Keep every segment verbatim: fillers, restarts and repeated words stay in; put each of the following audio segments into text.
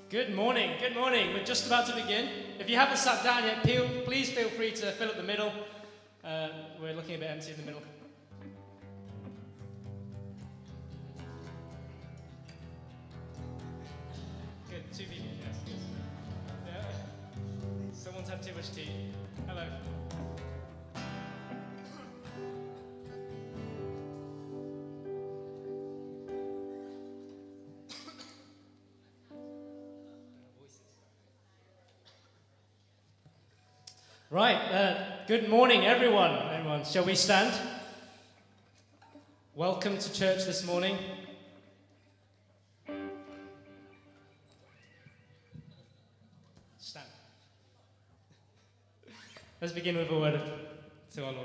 Good morning, good morning. We're just about to begin. If you haven't sat down yet, please feel free to fill up the middle. Uh, we're looking a bit empty in the middle. Good, two people, yes, yes. Yeah. Someone's had too much tea. Hello. Right, uh, good morning everyone. Everyone, shall we stand? Welcome to church this morning. Stand. Let's begin with a word of, to our Lord.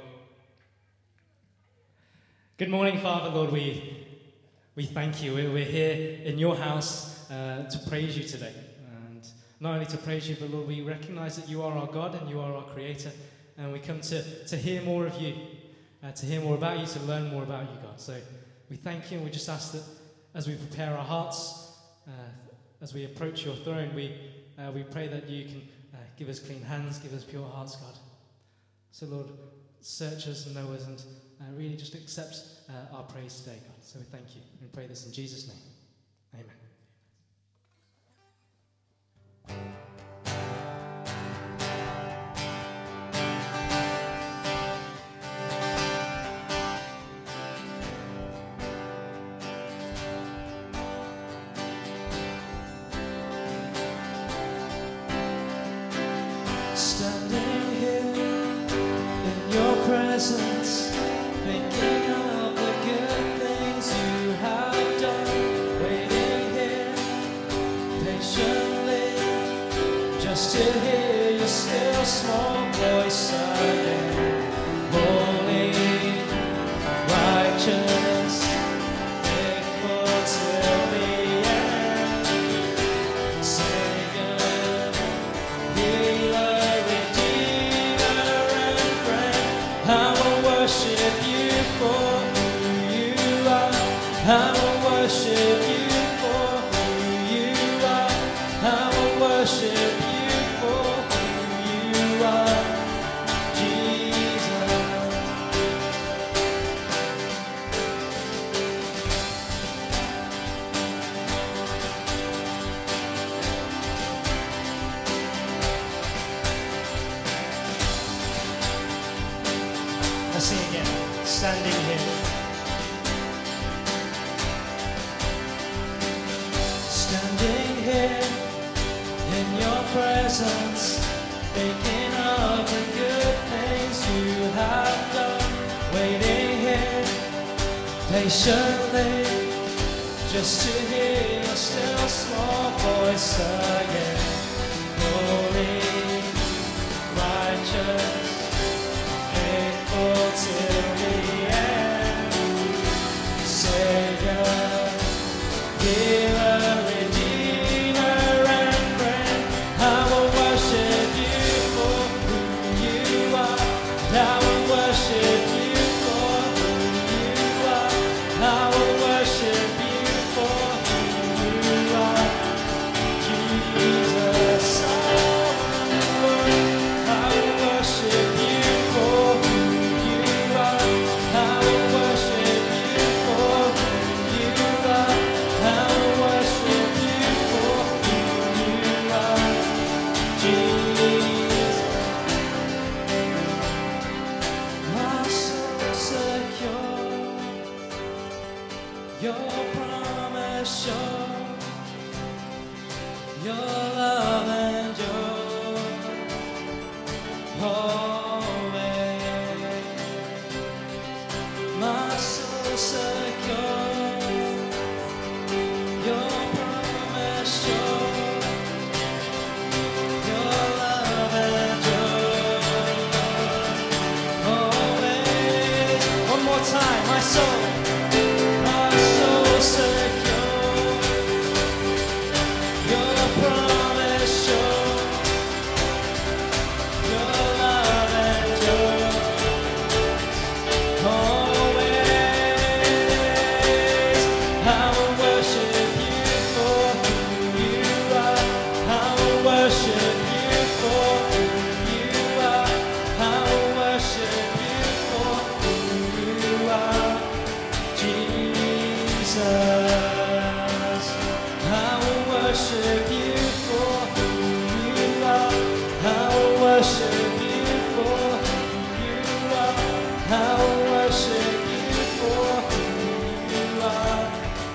Good morning, Father, Lord, we, we thank you. We're here in your house uh, to praise you today. Not only to praise you, but Lord, we recognize that you are our God and you are our Creator, and we come to, to hear more of you, uh, to hear more about you, to learn more about you, God. So we thank you, and we just ask that as we prepare our hearts, uh, as we approach your throne, we uh, we pray that you can uh, give us clean hands, give us pure hearts, God. So Lord, search us and know us, and uh, really just accept uh, our praise today, God. So we thank you, and pray this in Jesus' name. Amen. Standing here in your presence, thinking of the good things you have done, waiting here patiently just to hear your still small voice again. Holy, righteous, faithful till the end. Savior, healer, I will worship you for who you are. I will worship you for who you are. I will worship you for who you are, Jesus. Let's sing again. Standing here. Standing here in your presence, thinking of the good things you have done, waiting here patiently just to hear your still small voice again. Holy, righteous, faithful till the end. Savior, healer, redeemer, and friend. I will worship you for who you are. I will worship you for who you are. I will worship you for who you are, Jesus. I will worship you for who you are. I will worship you for who you are. I will worship you for who you are, Jesus. My soul secure, your promise sure, your love endures always. My soul secure, your promise sure, your love endures always. One more time, my soul, my soul secure, your promise sure, your love for who you are. I will worship you for who you are,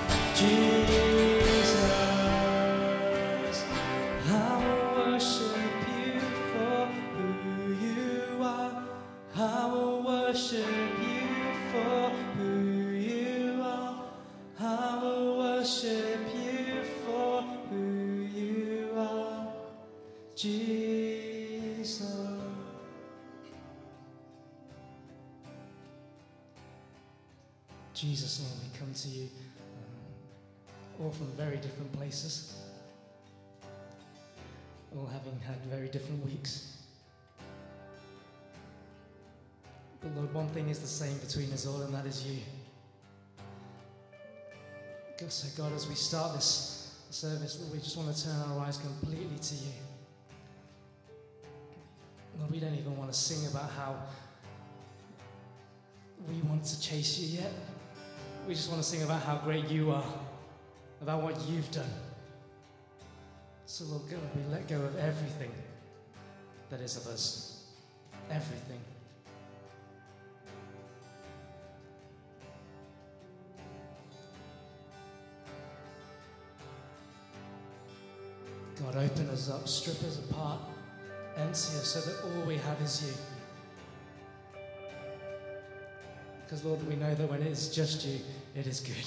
Jesus. I will worship you for who you are. I will worship you for who you are. I will worship you for who you are, Jesus. Jesus, Lord, we come to you um, all from very different places, all having had very different weeks. But Lord, one thing is the same between us all, and that is you. God, so God, as we start this service, Lord, we just want to turn our eyes completely to you. Lord, we don't even want to sing about how we want to chase you yet. We just want to sing about how great you are, about what you've done. So Lord God, we let go of everything that is of us. Everything. God, open us up, strip us apart, empty us so that all we have is you. Because Lord, we know that when it is just you, it is good.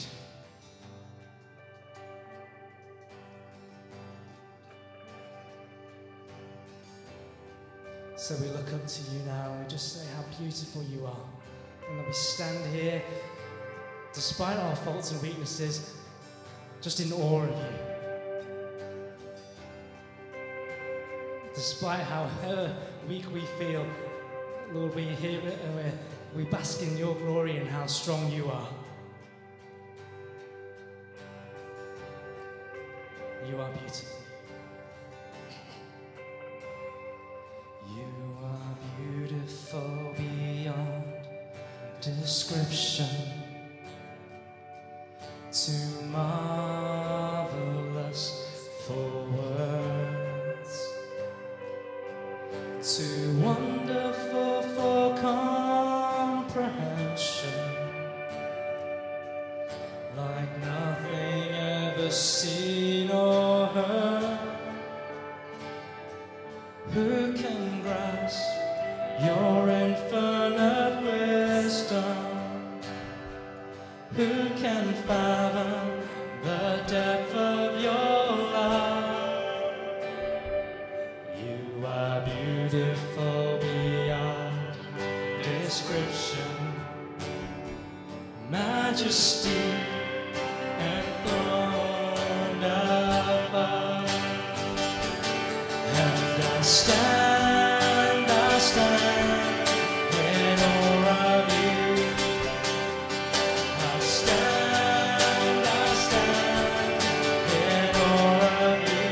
So we look up to you now and we just say how beautiful you are. And that we stand here, despite our faults and weaknesses, just in awe of you. Despite however weak we feel, Lord, we hear it and we're We bask in your glory and how strong you are. You are beautiful. You are beautiful beyond description, too marvelous for words, too wonderful for comprehension, like nothing ever seen or heard. Who can grasp your infinite wisdom? Who can fathom the depth of your love? You are beautiful beyond description, majesty enthroned above. And I stand, I stand in awe of you. I stand, I stand in awe of you.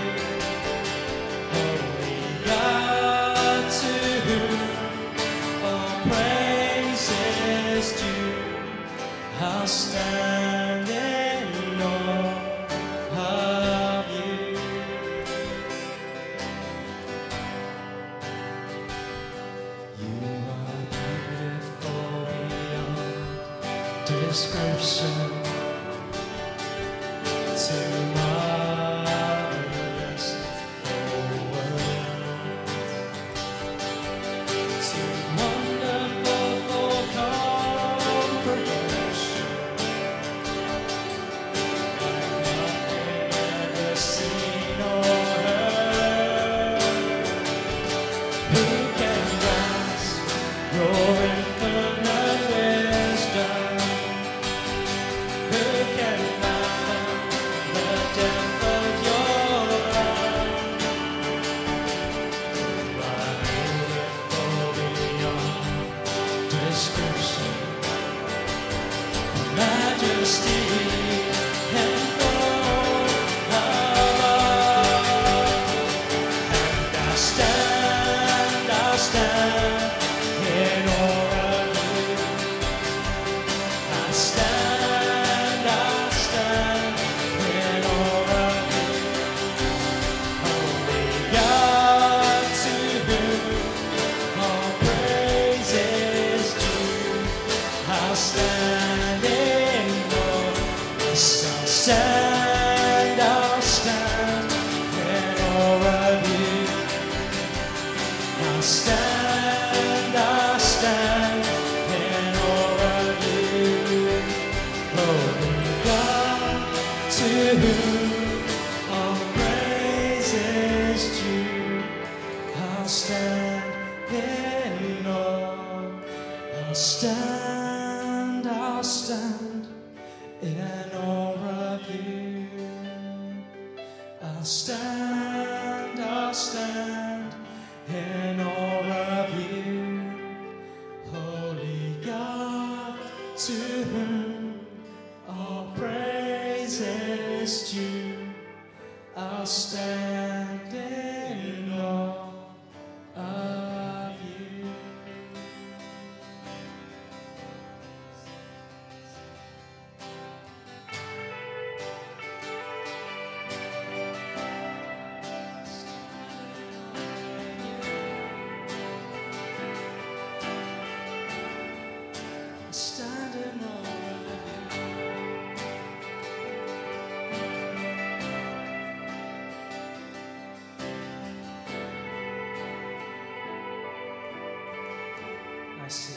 Holy God, to whom all praise is due, I'll stand in awe of you. You are beautiful beyond description, too marvelous for words, too wonderful for comprehension, like nothing ever seen or heard. Who can grasp your infinite wisdom? Who can fathom the depth of your love? You are beautiful beyond description, majesty enthroned above. And I stand, I stand in awe of you. I stand, I stand in awe of you. Holy God, to whom all praise stand, I stand in awe of you, holy God, to whom all praise is due. I'll stand in awe, I'll stand, I'll stand in awe of you. I'll stand, I'll stand in awe of you, holy God, to whom all praise is due. I'll stand in awe of you. Stand in awe of you. I see,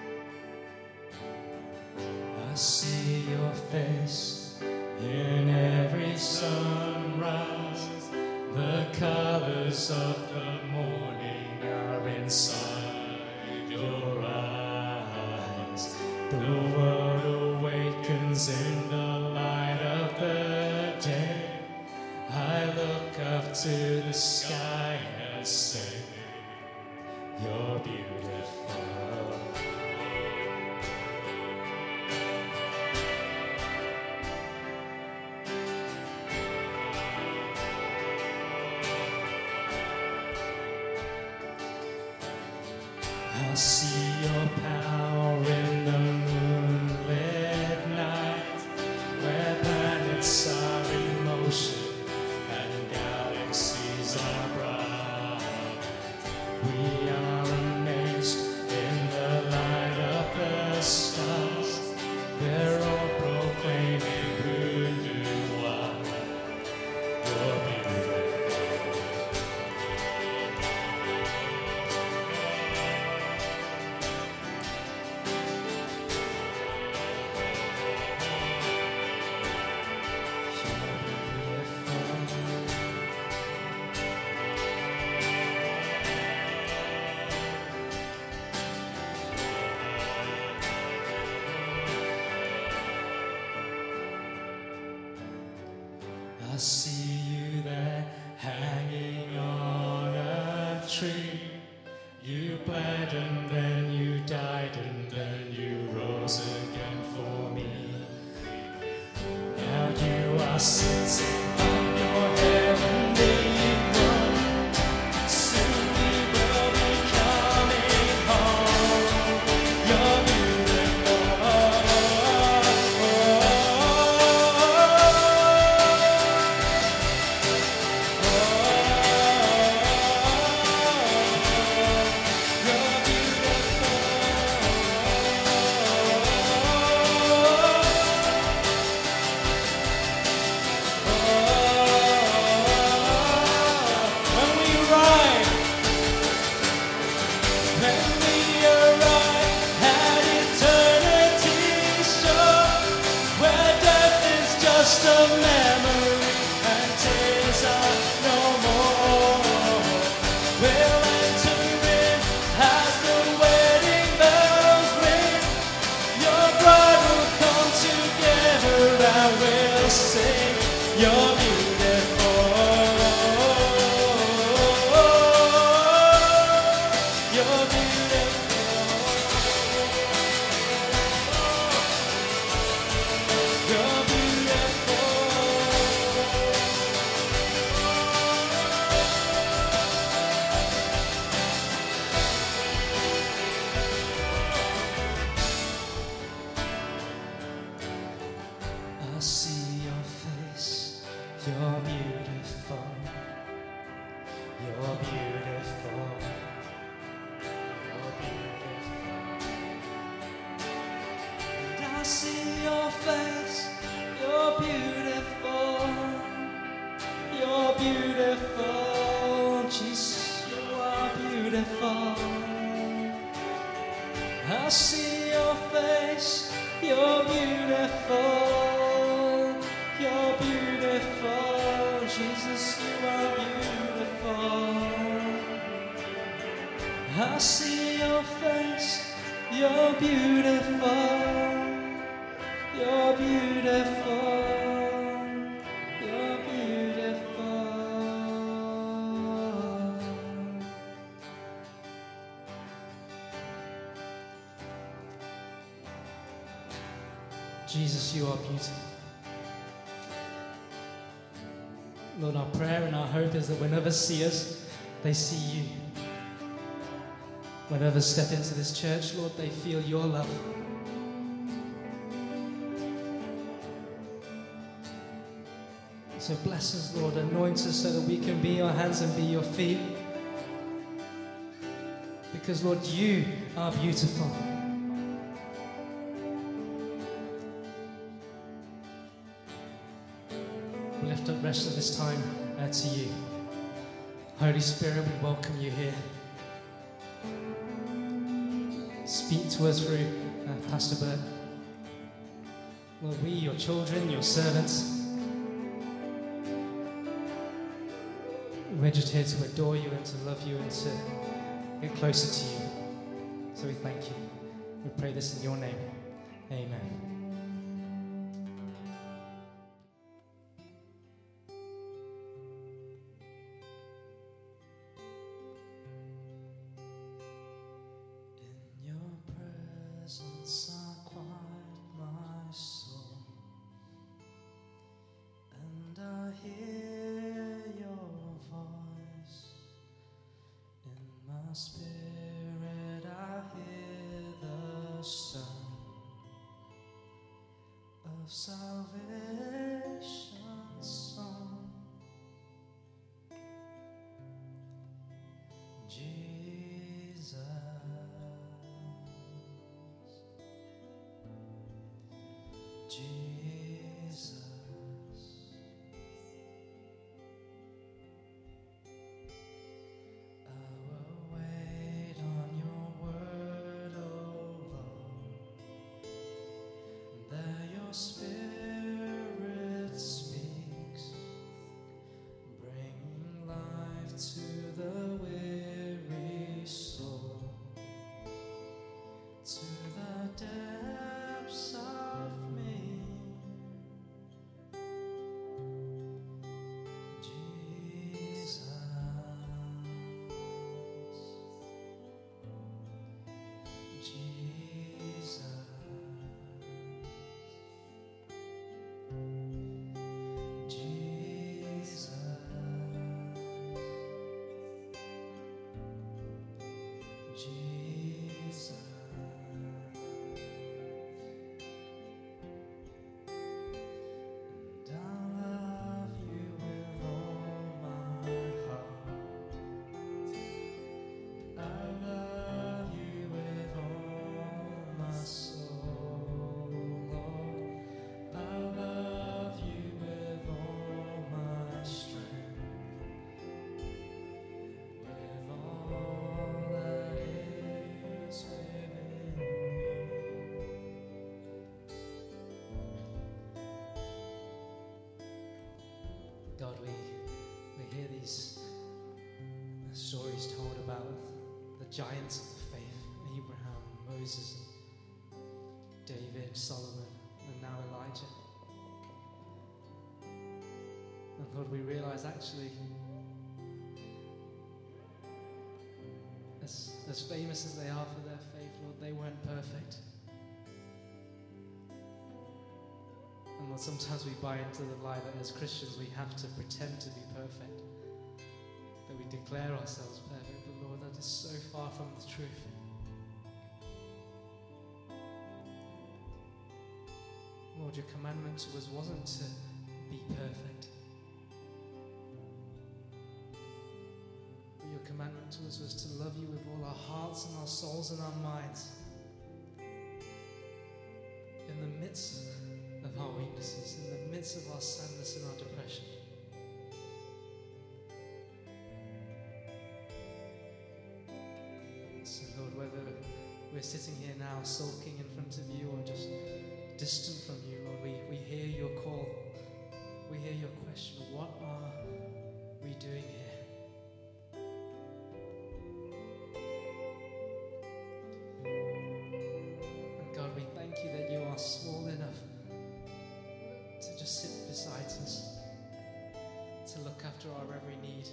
I see your face in every sunrise. The colors of the morning are inside your eyes. The world awakens in the light of the day. I look up to the sky and say, you're beautiful. I see your power in the moonlit night, where planets are in motion and galaxies are bright. We are amazed in the light of the stars. They're all proclaiming who you are. You're beautiful. I see you there hanging on a tree. You bled and then you died and then you rose again for me. Now you are sitting on your heavenly throne. Soon we will be coming home. You're beautiful. Just a memory and tears are no more. We'll enter in as the wedding bells ring. Your bride will come together and we'll sing. You're beautiful. You're beautiful. I see your face, you're beautiful, you're beautiful, Jesus, you are beautiful. I see your face, you're beautiful, you're beautiful, you're beautiful. Jesus, you are beautiful. Lord, our prayer and our hope is that when others see us, they see you. When others step into this church, Lord, they feel your love. So bless us, Lord, anoint us so that we can be your hands and be your feet. Because, Lord, you are beautiful. We lift up the rest of this time uh, to you. Holy Spirit, we welcome you here. Speak to us through uh, Pastor Bert. Lord, we, your children, your servants, we're just here to adore you and to love you and to get closer to you. So we thank you. We pray this in your name. Amen. God, we, we hear these stories told about the giants of the faith, Abraham, Moses, David, Solomon, and now Elijah. And Lord, we realize actually, as, as famous as they are for their faith, Lord, they weren't perfect. And Lord, sometimes we buy into the lie that as Christians we have to pretend to be perfect, that we declare ourselves perfect, but Lord, that is so far from the truth. Lord, your commandment to us wasn't to be perfect, but your commandment to us was to love you with all our hearts and our souls and our minds, in the midst of our weaknesses, in the midst of our sadness and our depression. So Lord, whether we're sitting here now sulking in front of you or just distant from you, Lord, we, we hear your call. We hear your question, what are we doing here? And God, we thank you that you are small enough to just sit beside us, to look after our every need.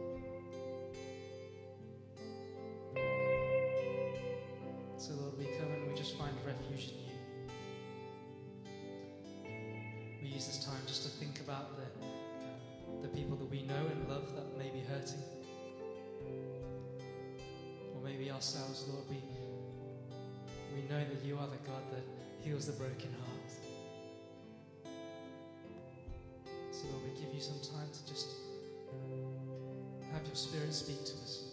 So Lord, we come and we just find refuge in you. We use this time just to think about the, the people that we know and love that may be hurting. Or maybe ourselves, Lord, we, we know that you are the God that heals the broken heart. So Lord, we give you some time to just have your Spirit speak to us.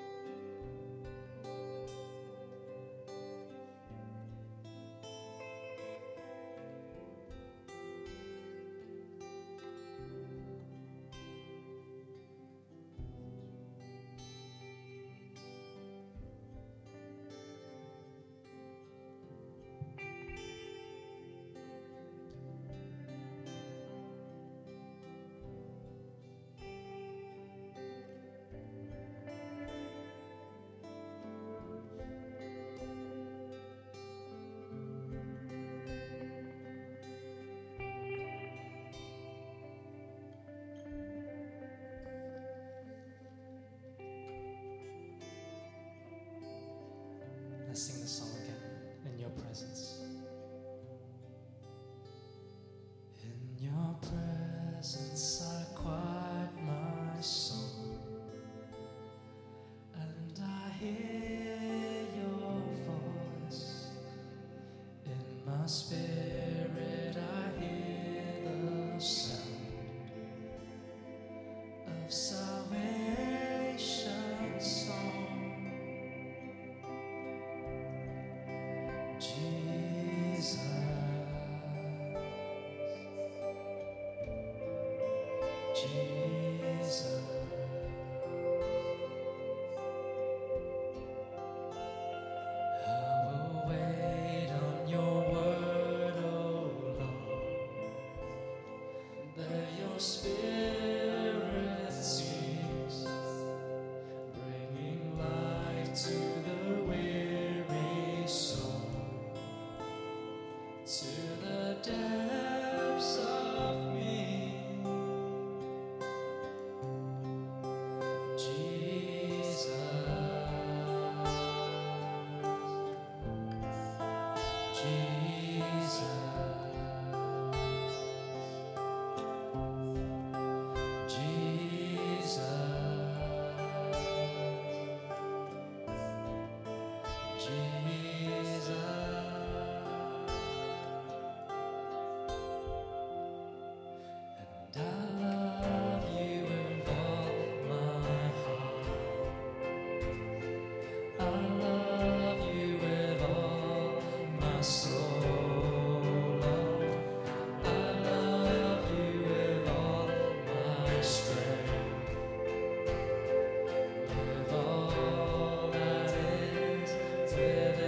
Let's sing the song again, in your presence. In your presence I quiet my soul, and I hear your voice. In my spirit I hear the sound of salvation song. Jesus, Jesus, I will wait on your word, oh Lord, that your Spirit speaks, bringing life to the weary soul. To the depths of me, Jesus, Jesus, Jesus, Jesus. I love you with all my heart. I love you with all my soul. I love you with all my strength, with all that is within.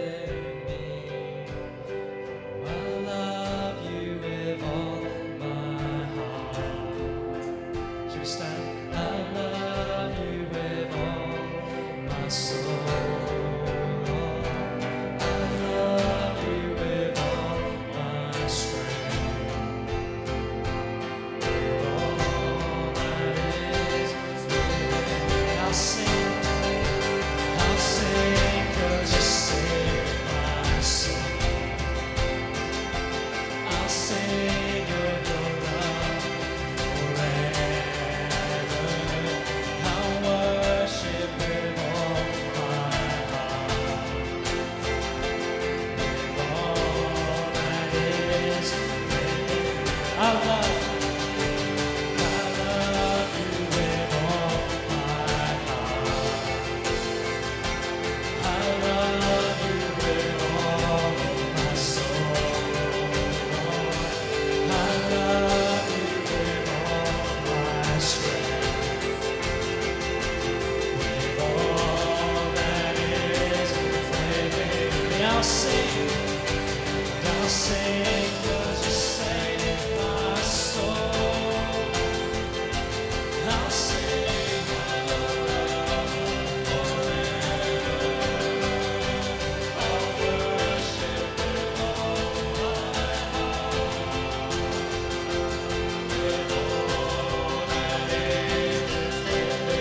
I'll sing, I'll sing, 'cause you saved my soul. I'll sing of your love forever. I'll worship with all my heart, with all that is within me.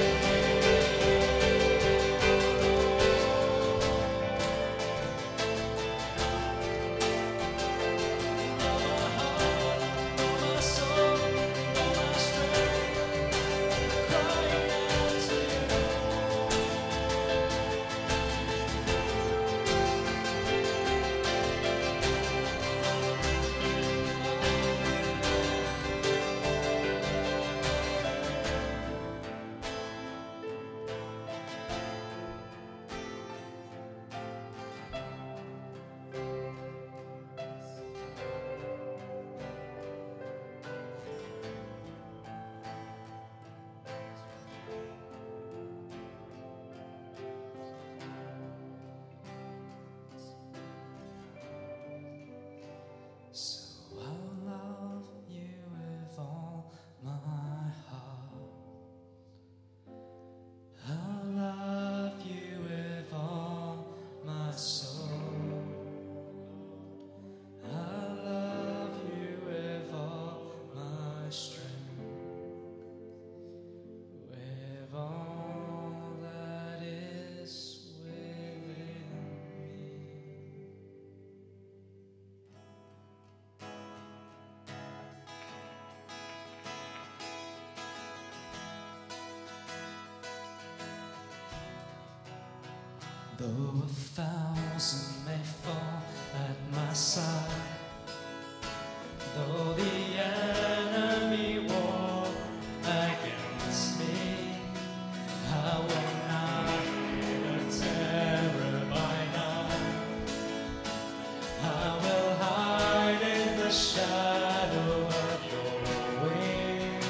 So I'll love you with all my heart. I'll love you with all my soul. I'll love you with all my strength, with all that is within me. Though a thousand may fall at my side, though the enemy war against me, I will not fear terror by night. I will hide in the shadow of your wing.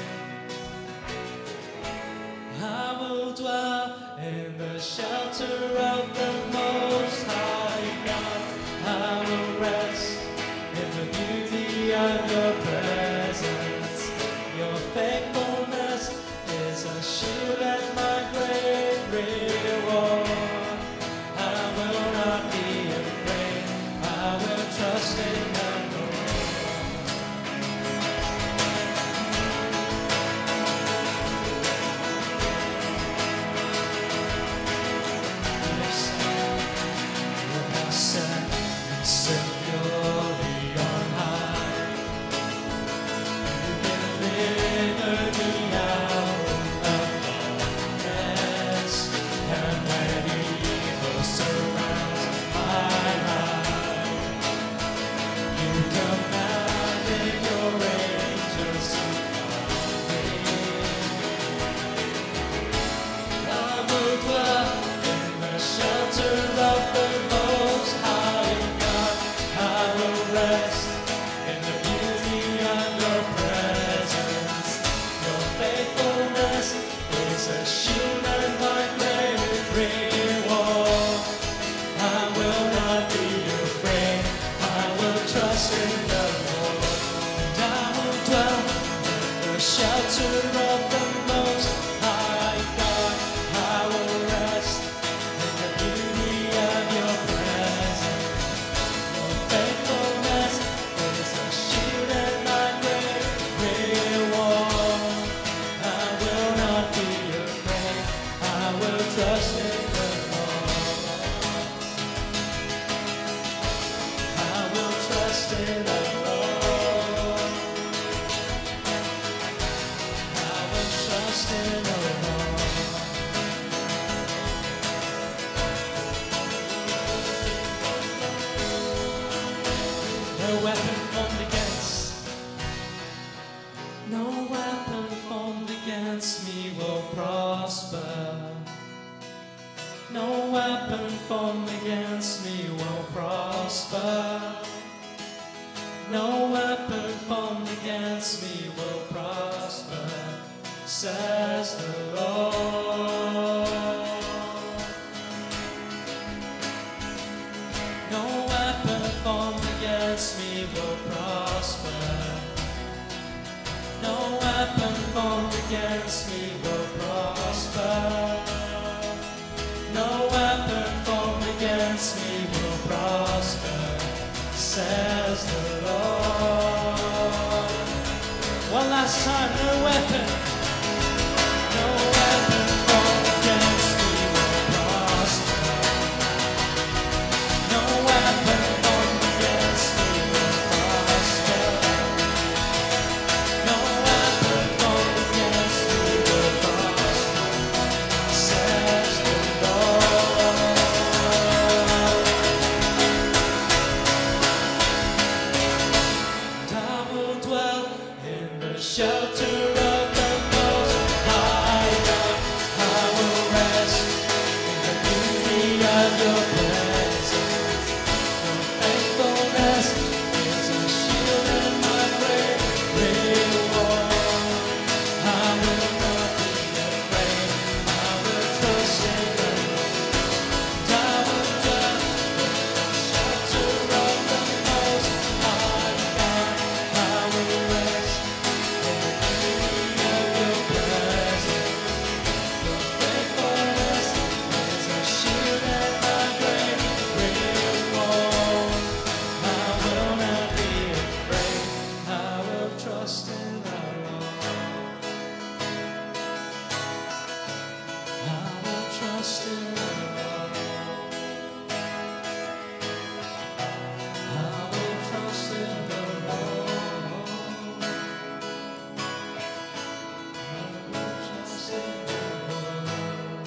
I will dwell in the shelter of the Most High God. I will rest in the beauty of your presence. Your faithfulness is a shield and my great reward. I will not be afraid. I will trust in the Lord. Set me securely on high. You delivered me out of darkness, and when evil surrounds my life, you commanded your angels to guard me. I will dwell in the shelter of the Most High God. I will rest in the beauty of your presence. Your faithfulness is a shield and my great reward. I will not be afraid. I will trust in the Lord. And I will dwell in the shelter of the Most High God. I will rest in the beauty of your presence. Your faithfulness is a shield and my great reward. I will not be afraid. I will trust in the Lord. I will trust in the Lord. I will trust in the Lord. No weapon formed against, no weapon formed against me will prosper. No weapon formed against me will prosper. No weapon formed against me will prosper, says the Lord. says the Lord. One last time, no weapon, no weapon formed against me will prosper. No weapon formed against me will prosper. No weapon formed against me will prosper, says the Lord. And I will dwell in the shelter of the Most High God. I will rest in the beauty of your presence. Your faithfulness is a shield and my great reward. I will not be afraid. I will trust in the Lord. And I will dwell in the shelter of the Most High God. I will rest in the beauty of your presence. Your faithfulness is a shield and my great reward. I will not be afraid. I will trust in the Lord. I will trust in the Lord. I will trust in the Lord. I will trust in the Lord.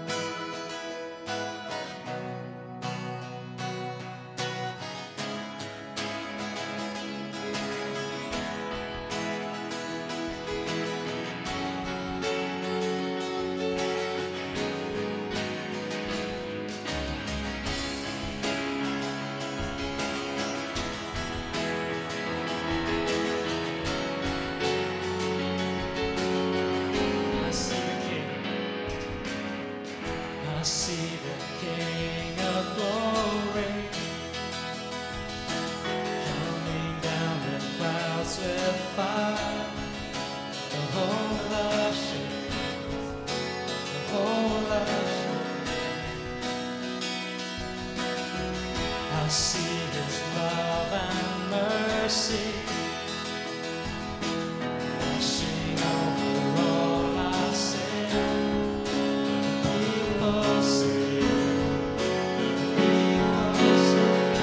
I see the King. I see the King of glory coming down the clouds with fire. The whole ocean, the whole ocean. I see His love and mercy washing over all our sin. People see, people see.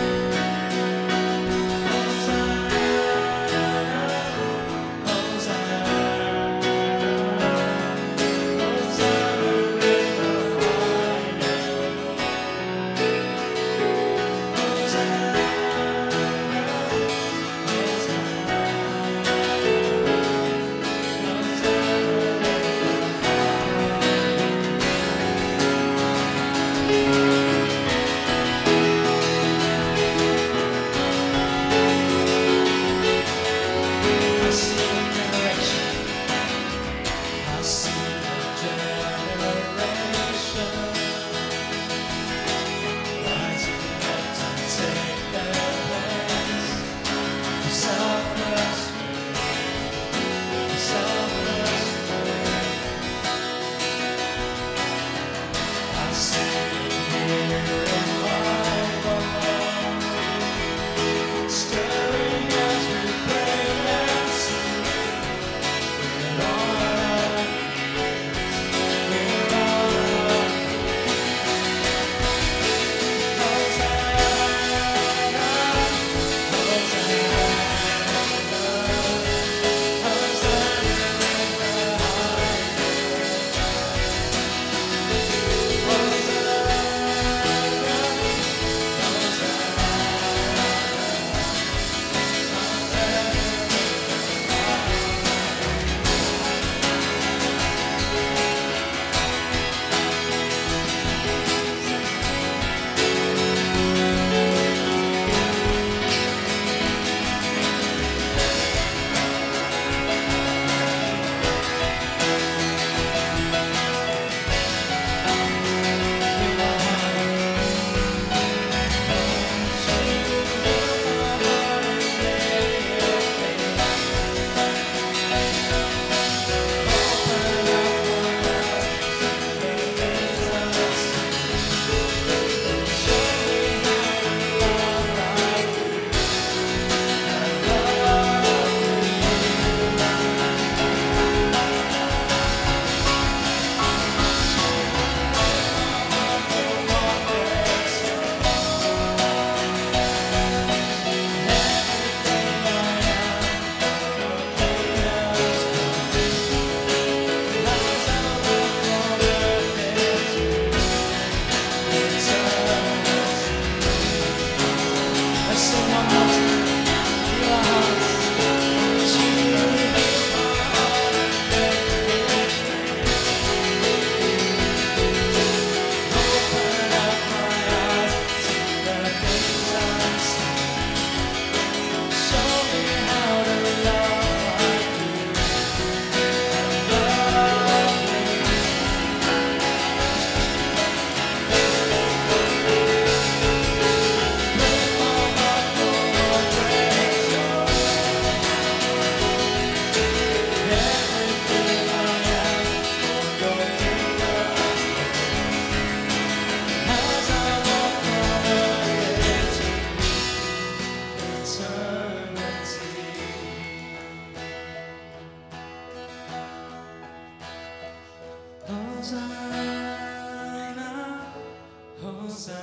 Hosanna, Hosanna, Hosanna in the highest. Hosanna.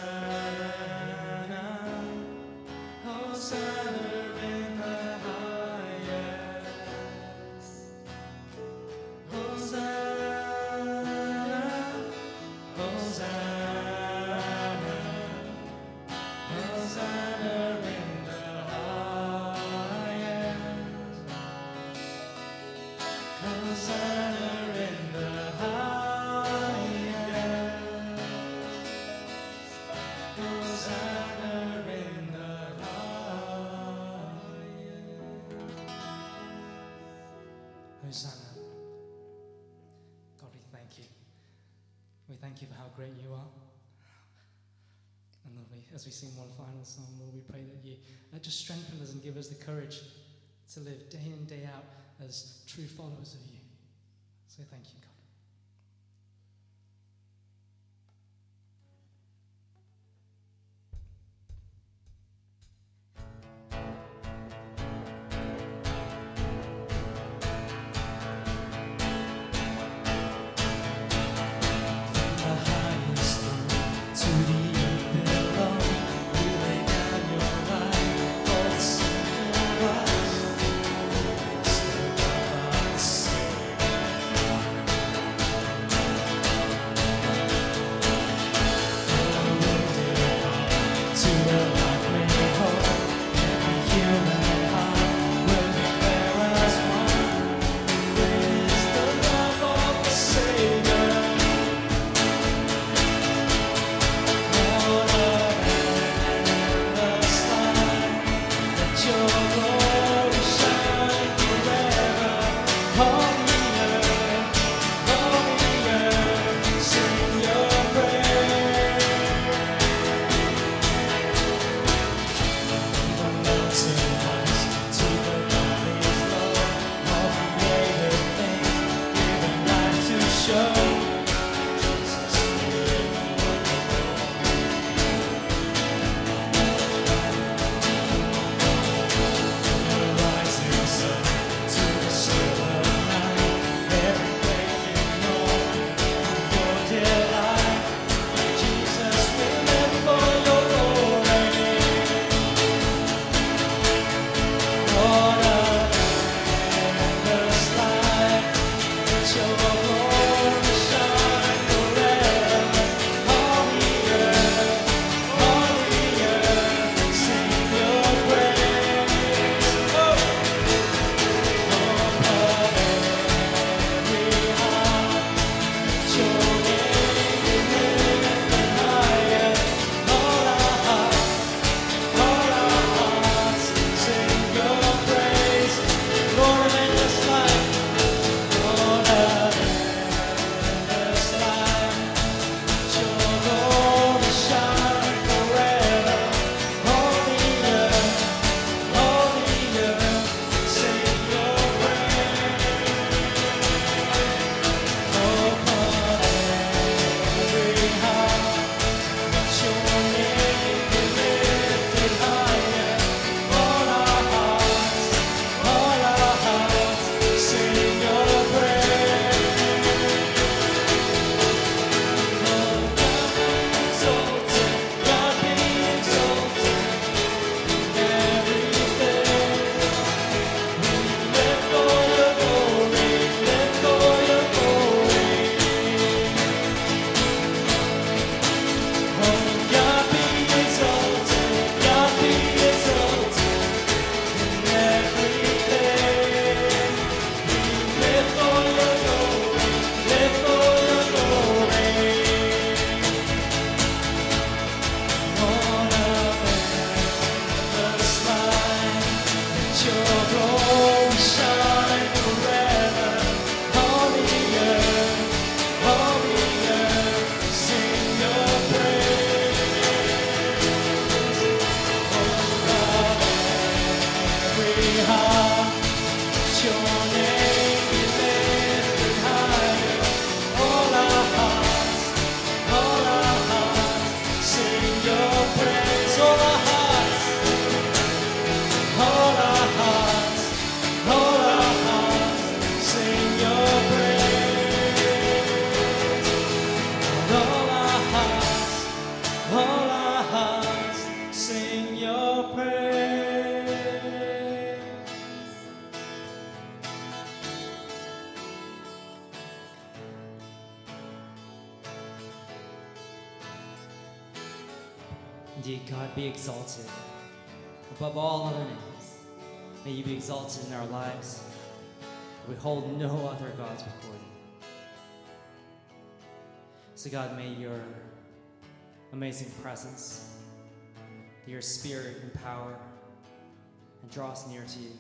Hosanna. God, we thank you. We thank you for how great you are. And Lord, we, as we sing one final song, Lord, we pray that you uh, just strengthen us and give us the courage to live day in, day out as true followers of you. So thank you, God. From Indeed, God, be exalted above all other names. May you be exalted in our lives. We hold no other gods before you. So God, may your amazing presence, your spirit empower and draw us near to you.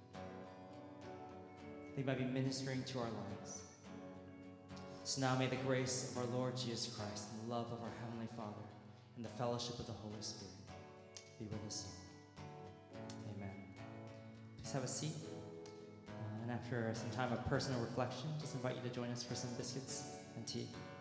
They might be ministering to our lives. So now may the grace of our Lord Jesus Christ and the love of our Heavenly Father and the fellowship of the Holy Spirit be with us all. Amen. Please have a seat. Uh, and after some time of personal reflection, just invite you to join us for some biscuits and tea.